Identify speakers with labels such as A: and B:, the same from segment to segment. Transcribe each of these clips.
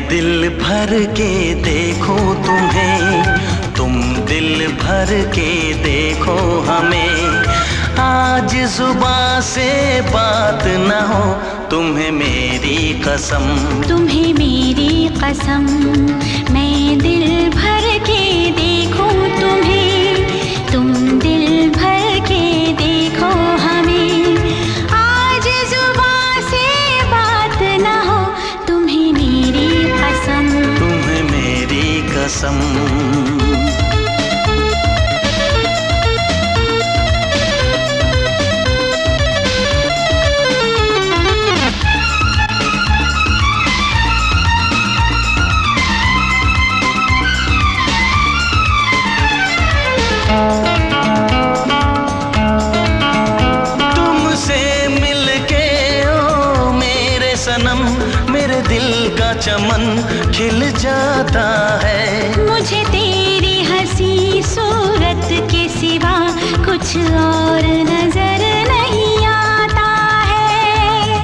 A: दिल भर के देखूं तुम्हें, तुम दिल भर के देखो हमें। आज जुबां से बात न हो, तुम्हें मेरी कसम,
B: तुम्हें मेरी कसम। मैं दिल भर के देखूं तुम्हें, तुम दिल भर के देखो हमें। आज जुबां से बात न हो, तुम्हें मेरी कसम,
A: तुम्हें मेरी कसम। तुमसे मिलके ओ मेरे सनम, मेरे दिल का चमन खिल जाता है।
B: मुझे तेरी हंसी सूरत के सिवा कुछ और नजर नहीं आता है।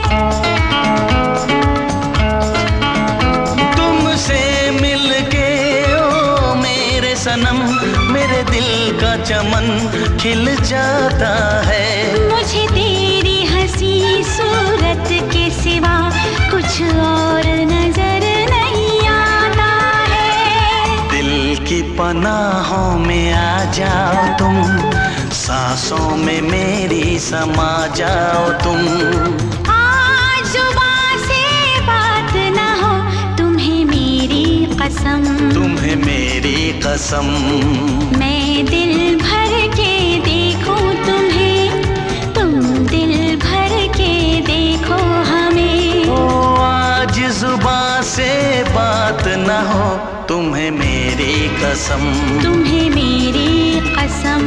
A: तुमसे मिलके ओ मेरे सनम, मेरे दिल का चमन खिल जाता है।
B: मुझे तेरी हंसी सूरत के सिवा कुछ और नजर नहीं आता है।
A: दिल की पनाहों में आ जाओ तुम, सांसों में मेरी समा जाओ तुम।
B: आज जुबां से बात न हो, तुम्हें मेरी कसम,
A: तुम्हें मेरी कसम।
B: मैं दिल भर के देखूं तुम्हें, तुम दिल भर के देखो हमें।
A: ओ आज जुबां से बात न हो, तुम्हें मेरी कसम,
B: तुम्हें मेरी कसम।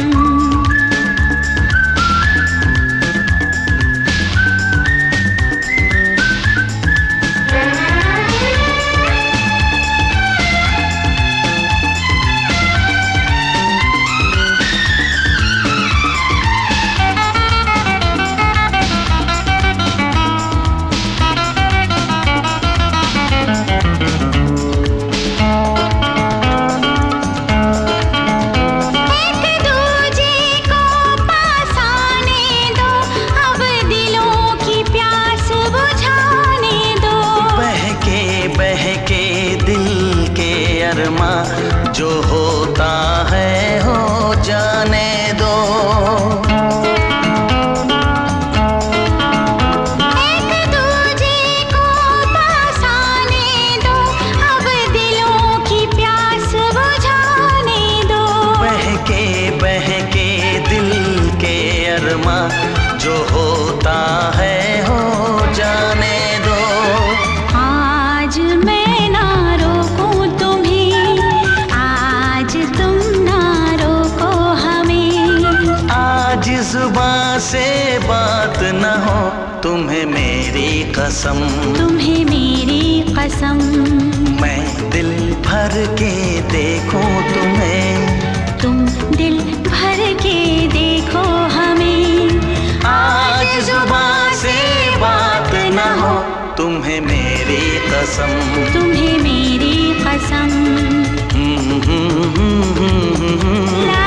A: जो होता है हो जाने दो।
B: एक दूजे को पास आने दो, अब दिलों की प्यास बुझाने दो।
A: बहके दिल के अरमा, जो होता है हो जाने दो।
B: आज मैं ना रोकूं तुम्हें, आज तुम ना रोको हमें।
A: आज जुबां से बात न हो, तुम्हें मेरी कसम,
B: तुम्हें मेरी कसम।
A: मैं दिल भर के देखूं तुम्हें,
B: तुम दिल भर के देखो हमें।
A: आज जुबां से बात न हो, तुम्हें मेरी कसम,
B: तुम्हें मेरी कसम। ला